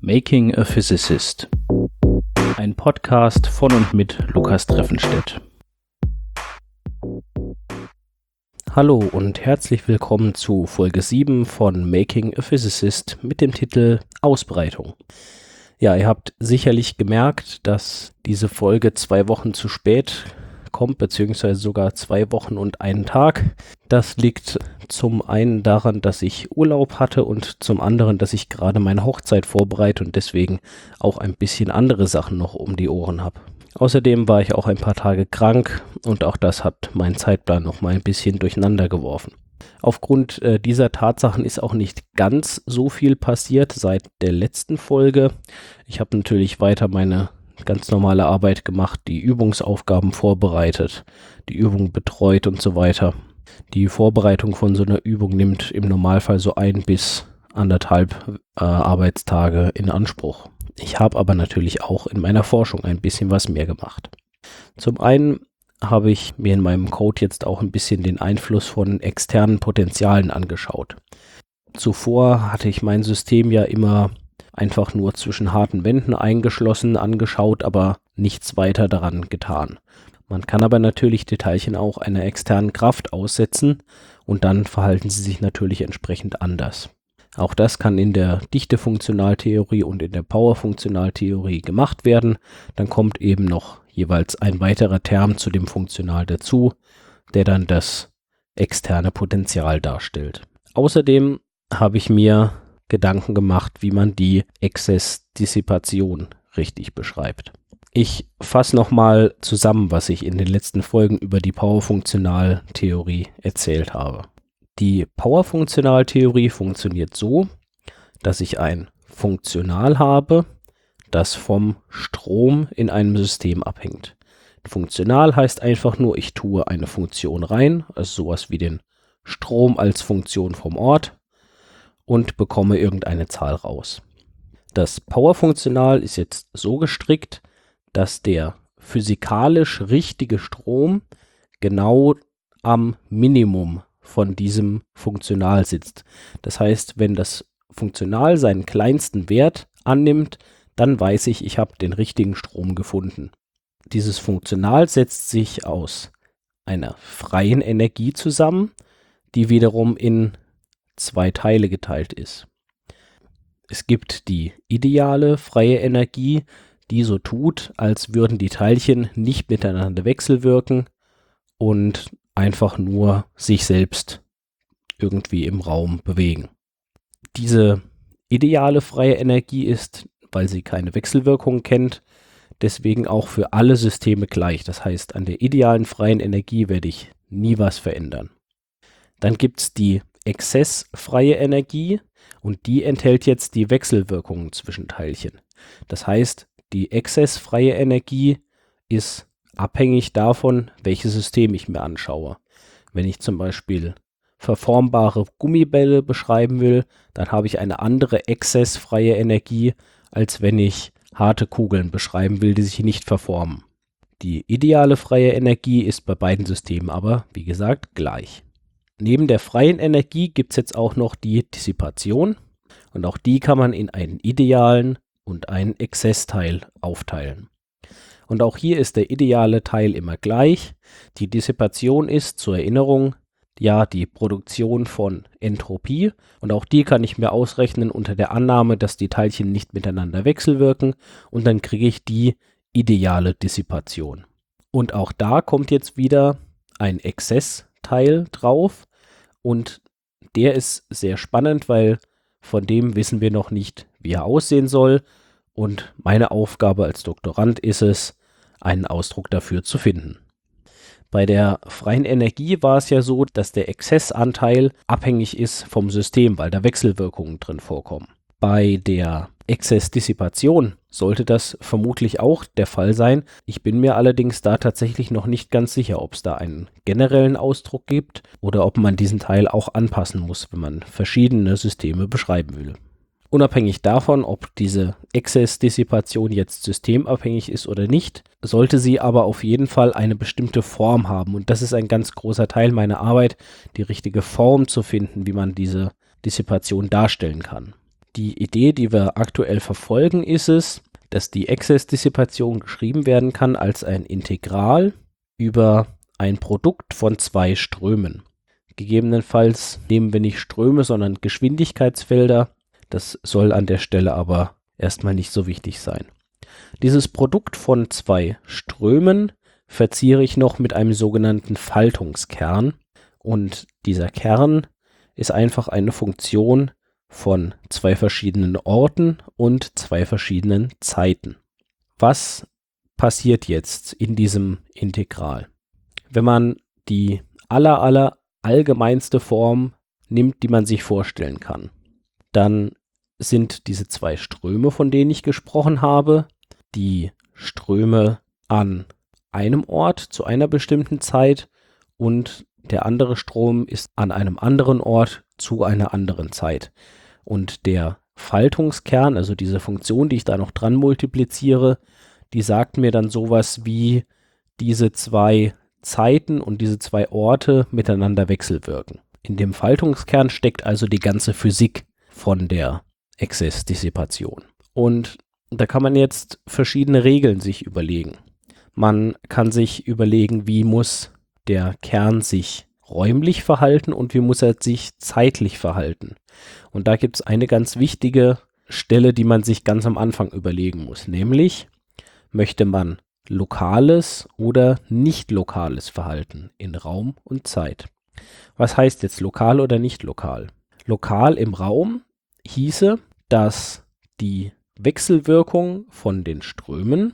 Making a Physicist. Ein Podcast von und mit Lukas Treffenstedt. Hallo und herzlich willkommen zu Folge 7 von Making a Physicist mit dem Titel Ausbreitung. Ja, ihr habt sicherlich gemerkt, dass diese Folge 2 Wochen zu spät kommt, beziehungsweise sogar 2 Wochen und einen Tag. Das liegt zum einen daran, dass ich Urlaub hatte und zum anderen, dass ich gerade meine Hochzeit vorbereite und deswegen auch ein bisschen andere Sachen noch um die Ohren habe. Außerdem war ich auch ein paar Tage krank und auch das hat meinen Zeitplan noch mal ein bisschen durcheinander geworfen. Aufgrund dieser Tatsachen ist auch nicht ganz so viel passiert seit der letzten Folge. Ich habe natürlich weiter meine ganz normale Arbeit gemacht, die Übungsaufgaben vorbereitet, die Übung betreut und so weiter. Die Vorbereitung von so einer Übung nimmt im Normalfall so 1 bis 1,5 Arbeitstage in Anspruch. Ich habe aber natürlich auch in meiner Forschung ein bisschen was mehr gemacht. Zum einen habe ich mir in meinem Code jetzt auch ein bisschen den Einfluss von externen Potentialen angeschaut. Zuvor hatte ich mein System ja immer einfach nur zwischen harten Wänden eingeschlossen angeschaut, aber nichts weiter daran getan. Man kann aber natürlich die Teilchen auch einer externen Kraft aussetzen und dann verhalten sie sich natürlich entsprechend anders. Auch das kann in der Dichtefunktionaltheorie und in der Powerfunktionaltheorie gemacht werden. Dann kommt eben noch jeweils ein weiterer Term zu dem Funktional dazu, der dann das externe Potential darstellt. Außerdem habe ich mir Gedanken gemacht, wie man die Exzessdissipation richtig beschreibt. Ich fasse nochmal zusammen, was ich in den letzten Folgen über die Powerfunktionaltheorie erzählt habe. Die Powerfunktionaltheorie funktioniert so, dass ich ein Funktional habe, das vom Strom in einem System abhängt. Funktional heißt einfach nur, ich tue eine Funktion rein, also sowas wie den Strom als Funktion vom Ort, und bekomme irgendeine Zahl raus. Das Powerfunktional ist jetzt so gestrickt, dass der physikalisch richtige Strom genau am Minimum von diesem Funktional sitzt. Das heißt, wenn das Funktional seinen kleinsten Wert annimmt, dann weiß ich, ich habe den richtigen Strom gefunden. Dieses Funktional setzt sich aus einer freien Energie zusammen, die wiederum in 2 Teile geteilt ist. Es gibt die ideale freie Energie, die so tut, als würden die Teilchen nicht miteinander wechselwirken und einfach nur sich selbst irgendwie im Raum bewegen. Diese ideale freie Energie ist, weil sie keine Wechselwirkung kennt, deswegen auch für alle Systeme gleich. Das heißt, an der idealen freien Energie werde ich nie was verändern. Dann gibt es die exzessfreie Energie und die enthält jetzt die Wechselwirkungen zwischen Teilchen. Das heißt, die exzessfreie Energie ist abhängig davon, welches System ich mir anschaue. Wenn ich zum Beispiel verformbare Gummibälle beschreiben will, dann habe ich eine andere exzessfreie Energie, als wenn ich harte Kugeln beschreiben will, die sich nicht verformen. Die ideale freie Energie ist bei beiden Systemen aber, wie gesagt, gleich. Neben der freien Energie gibt es jetzt auch noch die Dissipation und auch die kann man in einen idealen und einen Exzessteil aufteilen. Und auch hier ist der ideale Teil immer gleich. Die Dissipation ist, zur Erinnerung, ja die Produktion von Entropie und auch die kann ich mir ausrechnen unter der Annahme, dass die Teilchen nicht miteinander wechselwirken und dann kriege ich die ideale Dissipation. Und auch da kommt jetzt wieder ein Exzessteil drauf. Und der ist sehr spannend, weil von dem wissen wir noch nicht, wie er aussehen soll. Und meine Aufgabe als Doktorand ist es, einen Ausdruck dafür zu finden. Bei der freien Energie war es ja so, dass der Exzessanteil abhängig ist vom System, weil da Wechselwirkungen drin vorkommen. Bei der Exzessdissipation sollte das vermutlich auch der Fall sein. Ich bin mir allerdings da tatsächlich noch nicht ganz sicher, ob es da einen generellen Ausdruck gibt oder ob man diesen Teil auch anpassen muss, wenn man verschiedene Systeme beschreiben will. Unabhängig davon, ob diese Exzessdissipation jetzt systemabhängig ist oder nicht, sollte sie aber auf jeden Fall eine bestimmte Form haben. Und das ist ein ganz großer Teil meiner Arbeit, die richtige Form zu finden, wie man diese Dissipation darstellen kann. Die Idee, die wir aktuell verfolgen, ist es, dass die Exzessdissipation geschrieben werden kann als ein Integral über ein Produkt von zwei Strömen. Gegebenenfalls nehmen wir nicht Ströme, sondern Geschwindigkeitsfelder. Das soll an der Stelle aber erstmal nicht so wichtig sein. Dieses Produkt von zwei Strömen verziere ich noch mit einem sogenannten Faltungskern. Und dieser Kern ist einfach eine Funktion von zwei verschiedenen Orten und zwei verschiedenen Zeiten. Was passiert jetzt in diesem Integral? Wenn man die allgemeinste Form nimmt, die man sich vorstellen kann, dann sind diese zwei Ströme, von denen ich gesprochen habe, die Ströme an einem Ort zu einer bestimmten Zeit und der andere Strom ist an einem anderen Ort zu einer anderen Zeit. Und der Faltungskern, also diese Funktion, die ich da noch dran multipliziere, die sagt mir dann sowas wie diese zwei Zeiten und diese zwei Orte miteinander wechselwirken. In dem Faltungskern steckt also die ganze Physik von der Exzessdissipation. Und da kann man jetzt verschiedene Regeln sich überlegen. Man kann sich überlegen, wie muss der Kern sich räumlich verhalten und wie muss er sich zeitlich verhalten. Und da gibt es eine ganz wichtige Stelle, die man sich ganz am Anfang überlegen muss, nämlich möchte man lokales oder nicht lokales Verhalten in Raum und Zeit. Was heißt jetzt lokal oder nicht lokal? Lokal im Raum hieße, dass die Wechselwirkung von den Strömen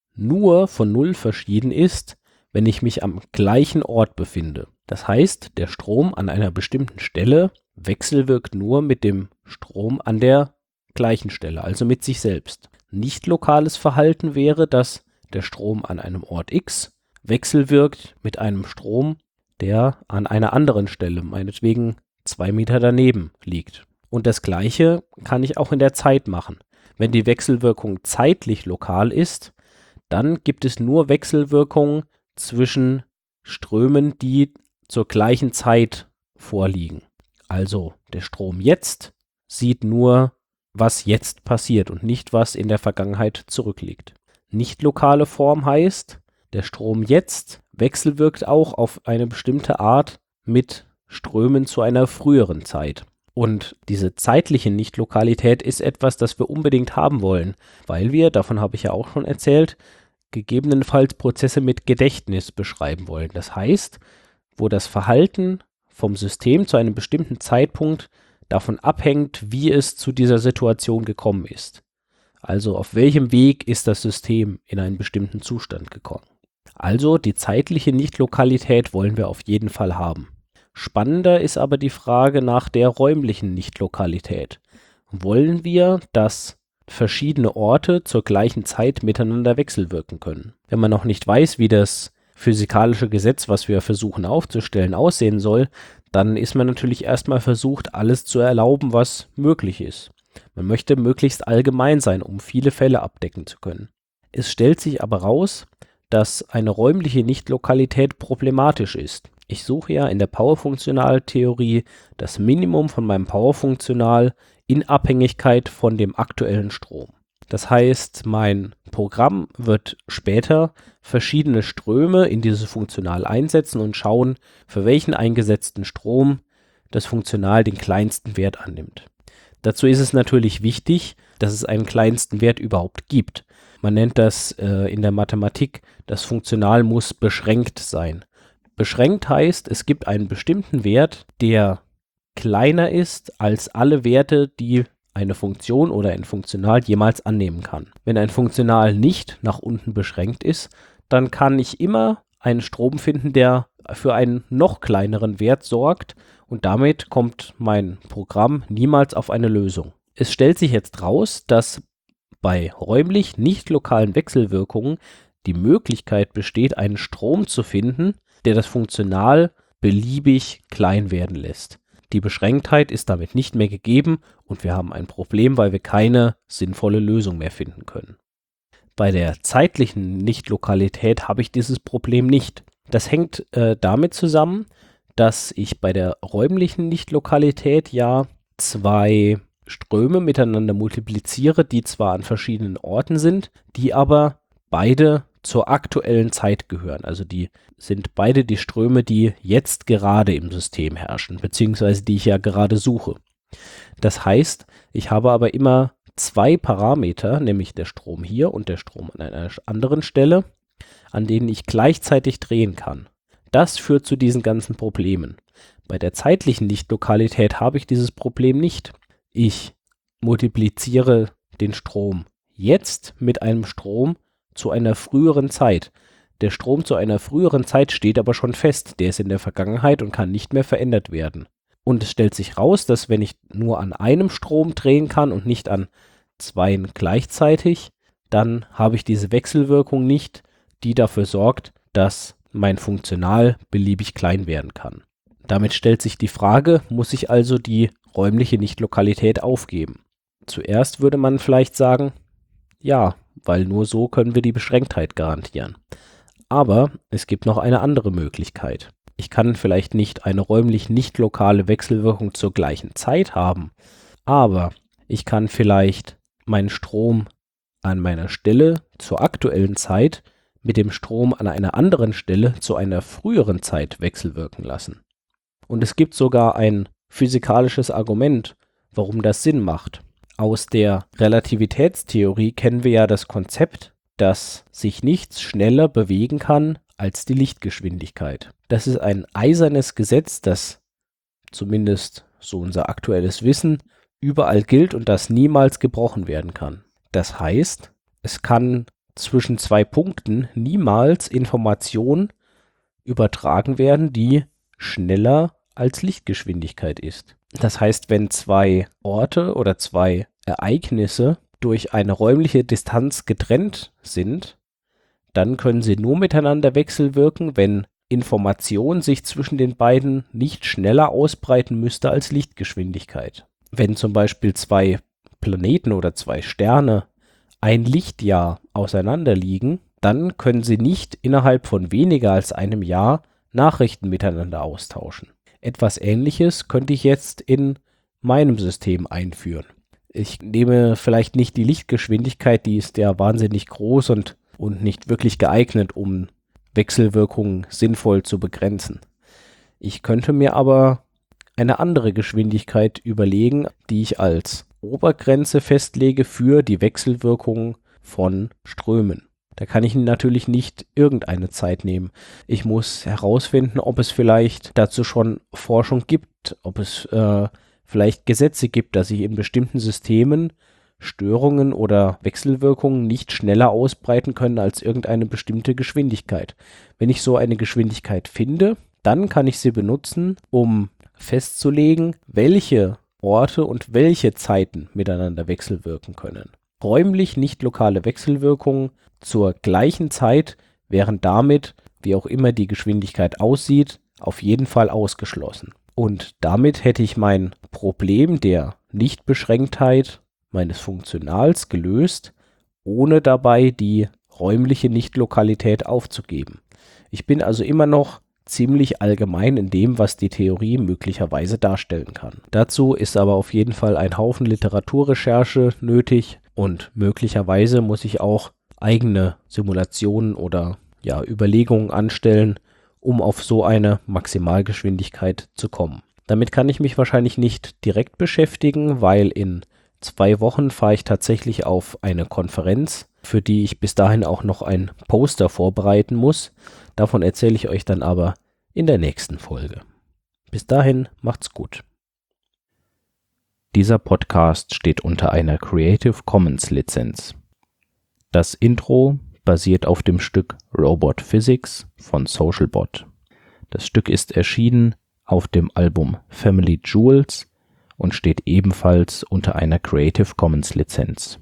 nur von Null verschieden ist, wenn ich mich am gleichen Ort befinde. Das heißt, der Strom an einer bestimmten Stelle wechselwirkt nur mit dem Strom an der gleichen Stelle, also mit sich selbst. Nicht lokales Verhalten wäre, dass der Strom an einem Ort X wechselwirkt mit einem Strom, der an einer anderen Stelle, meinetwegen 2 Meter daneben liegt. Und das Gleiche kann ich auch in der Zeit machen. Wenn die Wechselwirkung zeitlich lokal ist, dann gibt es nur Wechselwirkungen zwischen Strömen, die zur gleichen Zeit vorliegen. Also der Strom jetzt sieht nur, was jetzt passiert und nicht, was in der Vergangenheit zurückliegt. Nicht lokale Form heißt, der Strom jetzt wechselwirkt auch auf eine bestimmte Art mit Strömen zu einer früheren Zeit. Und diese zeitliche Nichtlokalität ist etwas, das wir unbedingt haben wollen, weil wir, davon habe ich ja auch schon erzählt, gegebenenfalls Prozesse mit Gedächtnis beschreiben wollen. Das heißt, wo das Verhalten vom System zu einem bestimmten Zeitpunkt davon abhängt, wie es zu dieser Situation gekommen ist. Also auf welchem Weg ist das System in einen bestimmten Zustand gekommen. Also die zeitliche Nichtlokalität wollen wir auf jeden Fall haben. Spannender ist aber die Frage nach der räumlichen Nichtlokalität. Wollen wir, dass verschiedene Orte zur gleichen Zeit miteinander wechselwirken können? Wenn man noch nicht weiß, wie das physikalische Gesetz, was wir versuchen aufzustellen, aussehen soll, dann ist man natürlich erstmal versucht, alles zu erlauben, was möglich ist. Man möchte möglichst allgemein sein, um viele Fälle abdecken zu können. Es stellt sich aber raus, dass eine räumliche Nichtlokalität problematisch ist. Ich suche ja in der Powerfunktionaltheorie das Minimum von meinem Powerfunktional in Abhängigkeit von dem aktuellen Strom. Das heißt, mein Programm wird später verschiedene Ströme in dieses Funktional einsetzen und schauen, für welchen eingesetzten Strom das Funktional den kleinsten Wert annimmt. Dazu ist es natürlich wichtig, dass es einen kleinsten Wert überhaupt gibt. Man nennt das in der Mathematik, das Funktional muss beschränkt sein. Beschränkt heißt, es gibt einen bestimmten Wert, der kleiner ist als alle Werte, die eine Funktion oder ein Funktional jemals annehmen kann. Wenn ein Funktional nicht nach unten beschränkt ist, dann kann ich immer einen Strom finden, der für einen noch kleineren Wert sorgt und damit kommt mein Programm niemals auf eine Lösung. Es stellt sich jetzt raus, dass bei räumlich nicht lokalen Wechselwirkungen die Möglichkeit besteht, einen Strom zu finden, der das Funktional beliebig klein werden lässt. Die Beschränktheit ist damit nicht mehr gegeben und wir haben ein Problem, weil wir keine sinnvolle Lösung mehr finden können. Bei der zeitlichen Nichtlokalität habe ich dieses Problem nicht. Das hängt damit zusammen, dass ich bei der räumlichen Nichtlokalität ja zwei Ströme miteinander multipliziere, die zwar an verschiedenen Orten sind, die aber beide zur aktuellen Zeit gehören. Also die sind beide die Ströme, die jetzt gerade im System herrschen, beziehungsweise die ich ja gerade suche. Das heißt, ich habe aber immer zwei Parameter, nämlich der Strom hier und der Strom an einer anderen Stelle, an denen ich gleichzeitig drehen kann. Das führt zu diesen ganzen Problemen. Bei der zeitlichen Lichtlokalität habe ich dieses Problem nicht. Ich multipliziere den Strom jetzt mit einem Strom zu einer früheren Zeit. Der Strom zu einer früheren Zeit steht aber schon fest. Der ist in der Vergangenheit und kann nicht mehr verändert werden. Und es stellt sich raus, dass wenn ich nur an einem Strom drehen kann und nicht an zweien gleichzeitig, dann habe ich diese Wechselwirkung nicht, die dafür sorgt, dass mein Funktional beliebig klein werden kann. Damit stellt sich die Frage, muss ich also die räumliche Nichtlokalität aufgeben? Zuerst würde man vielleicht sagen, ja, weil nur so können wir die Beschränktheit garantieren. Aber es gibt noch eine andere Möglichkeit. Ich kann vielleicht nicht eine räumlich nicht lokale Wechselwirkung zur gleichen Zeit haben, aber ich kann vielleicht meinen Strom an meiner Stelle zur aktuellen Zeit mit dem Strom an einer anderen Stelle zu einer früheren Zeit wechselwirken lassen. Und es gibt sogar ein physikalisches Argument, warum das Sinn macht. Aus der Relativitätstheorie kennen wir ja das Konzept, dass sich nichts schneller bewegen kann als die Lichtgeschwindigkeit. Das ist ein eisernes Gesetz, das zumindest so unser aktuelles Wissen überall gilt und das niemals gebrochen werden kann. Das heißt, es kann zwischen zwei Punkten niemals Information übertragen werden, die schneller als Lichtgeschwindigkeit ist. Das heißt, wenn zwei Orte oder zwei Ereignisse durch eine räumliche Distanz getrennt sind, dann können sie nur miteinander wechselwirken, wenn Information sich zwischen den beiden nicht schneller ausbreiten müsste als Lichtgeschwindigkeit. Wenn zum Beispiel zwei Planeten oder zwei Sterne ein Lichtjahr auseinander liegen, dann können sie nicht innerhalb von weniger als einem Jahr Nachrichten miteinander austauschen. Etwas Ähnliches könnte ich jetzt in meinem System einführen. Ich nehme vielleicht nicht die Lichtgeschwindigkeit, die ist ja wahnsinnig groß und nicht wirklich geeignet, um Wechselwirkungen sinnvoll zu begrenzen. Ich könnte mir aber eine andere Geschwindigkeit überlegen, die ich als Obergrenze festlege für die Wechselwirkung von Strömen. Da kann ich natürlich nicht irgendeine Zeit nehmen. Ich muss herausfinden, ob es vielleicht dazu schon Forschung gibt, ob es vielleicht Gesetze gibt, dass sich in bestimmten Systemen Störungen oder Wechselwirkungen nicht schneller ausbreiten können als irgendeine bestimmte Geschwindigkeit. Wenn ich so eine Geschwindigkeit finde, dann kann ich sie benutzen, um festzulegen, welche Orte und welche Zeiten miteinander wechselwirken können. Räumlich nicht lokale Wechselwirkungen zur gleichen Zeit wären damit, wie auch immer die Geschwindigkeit aussieht, auf jeden Fall ausgeschlossen. Und damit hätte ich mein Problem der Nichtbeschränktheit meines Funktionals gelöst, ohne dabei die räumliche Nichtlokalität aufzugeben. Ich bin also immer noch ziemlich allgemein in dem, was die Theorie möglicherweise darstellen kann. Dazu ist aber auf jeden Fall ein Haufen Literaturrecherche nötig und möglicherweise muss ich auch eigene Simulationen oder Überlegungen anstellen, um auf so eine Maximalgeschwindigkeit zu kommen. Damit kann ich mich wahrscheinlich nicht direkt beschäftigen, weil in 2 Wochen fahre ich tatsächlich auf eine Konferenz, für die ich bis dahin auch noch ein Poster vorbereiten muss. Davon erzähle ich euch dann aber in der nächsten Folge. Bis dahin, macht's gut. Dieser Podcast steht unter einer Creative Commons Lizenz. Das Intro basiert auf dem Stück Robot Physics von Socialbot. Das Stück ist erschienen auf dem Album Family Jewels und steht ebenfalls unter einer Creative Commons Lizenz.